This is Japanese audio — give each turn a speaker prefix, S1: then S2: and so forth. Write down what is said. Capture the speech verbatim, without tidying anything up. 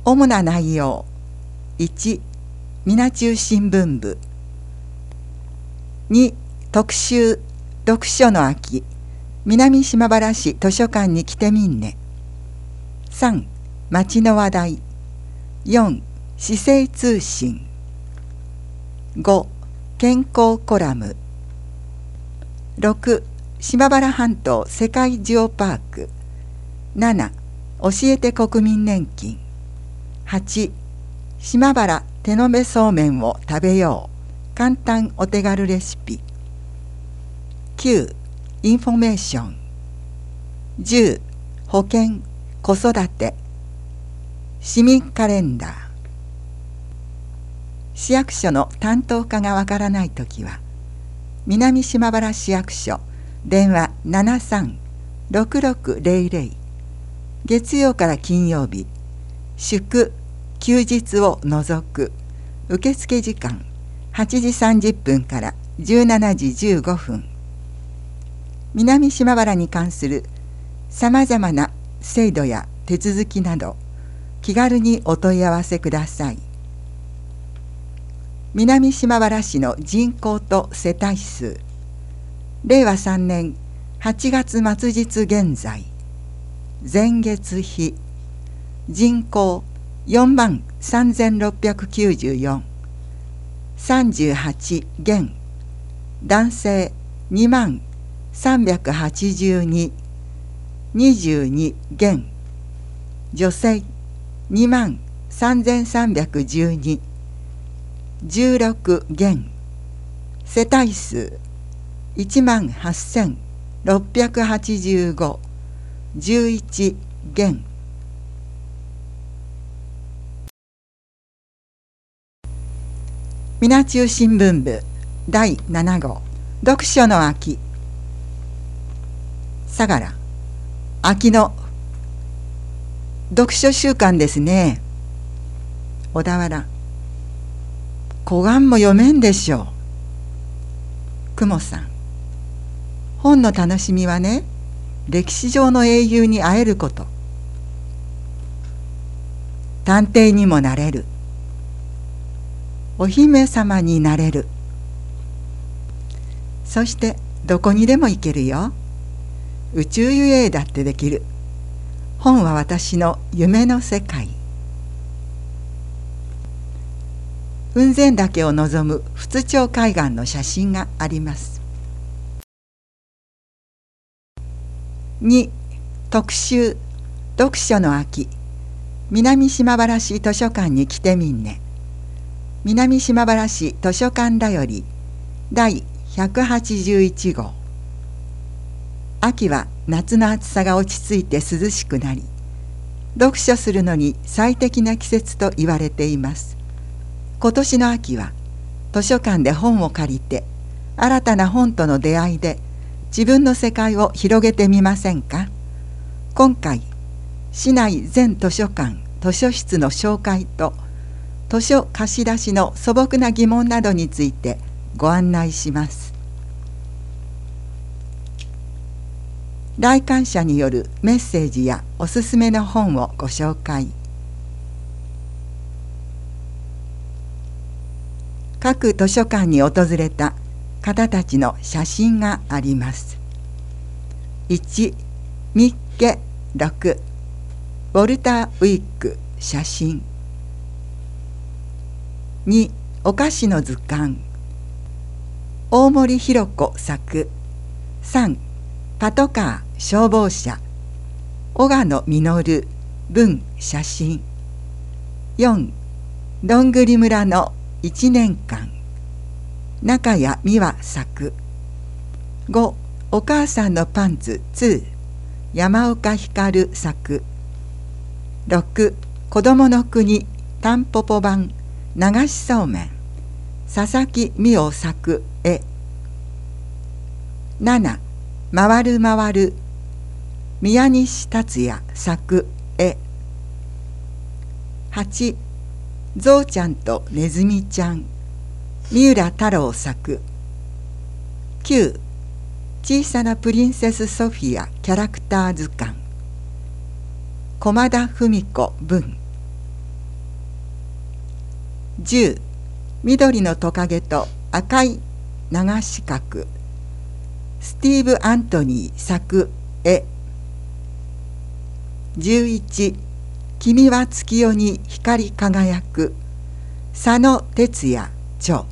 S1: 主な内容。いち、みな中新聞部。に、特集読書の秋、南島原市図書館に来てみんね。さん、町の話題。よん、市政通信。ご、健康コラム。ろく、島原半島世界ジオパーク。なな、教えて国民年金。はち、島原手延べそうめんを食べよう、簡単お手軽レシピ。きゅう、インフォメーション。じゅう、保健子育て。市民カレンダー。市役所の担当課がわからないときは、南島原市役所電話 ななさん ろくろくゼロゼロ、月曜から金曜日、祝休日を除く受付時間はちじさんじゅっぷんからじゅうしちじじゅうごふん。南島原に関するさまざまな制度や手続きなど気軽にお問い合わせください。南島原市の人口と世帯数。れいわさんねんはちがつ末日現在、前月比人口よんまんさんぜんろっぴゃくきゅうじゅうよん、さんじゅうはち減、男性にまんさんびゃくはちじゅうに、にじゅうに減、女性にまんさんぜんさんびゃくじゅうに、じゅうろく減、世帯数いちまんはっせんろっぴゃくはちじゅうご、じゅういち減。みな中新聞部だいなな号、読書の秋。相良、秋の読書週間ですね。小田原、小雁も読めんでしょう。雲さん、本の楽しみはね、歴史上の英雄に会えること。探偵にもなれる。お姫様になれる。そしてどこにでも行けるよ。宇宙遊泳だってできる。本は私の夢の世界。雲仙岳を望む仏頂海岸の写真があります。に、特集読書の秋、南島原市図書館に来てみんね。南島原市図書館だよりだいひゃくはちじゅういち号。秋は夏の暑さが落ち着いて涼しくなり、読書するのに最適な季節と言われています。今年の秋は図書館で本を借りて、新たな本との出会いで自分の世界を広げてみませんか。今回、市内全図書館図書室の紹介と図書貸し出しの素朴な疑問などについてご案内します。来館者によるメッセージやおすすめの本をご紹介。各図書館に訪れた方たちの写真があります。いち、ミッケろく、ウォルター・ウィック写真。に、お菓子の図鑑。大森弘子作。さん、パトカー消防車。小賀野実文写真。よん、どんぐり村のいちねんかん。中谷美和作。ご、お母さんのパンツに、山岡光作。ろく、子どもの国タンポポ版流しそうめん、佐々木美代作絵。なな、回る回る宮西達也作絵。はち、ゾウちゃんとネズミちゃん三浦太郎作。きゅう、小さなプリンセスソフィアキャラクター図鑑駒田文子文。 じゅう緑のトカゲと赤い長四角。スティーブ・アントニー作絵。じゅういち君は月夜に光り輝く。佐野哲也著。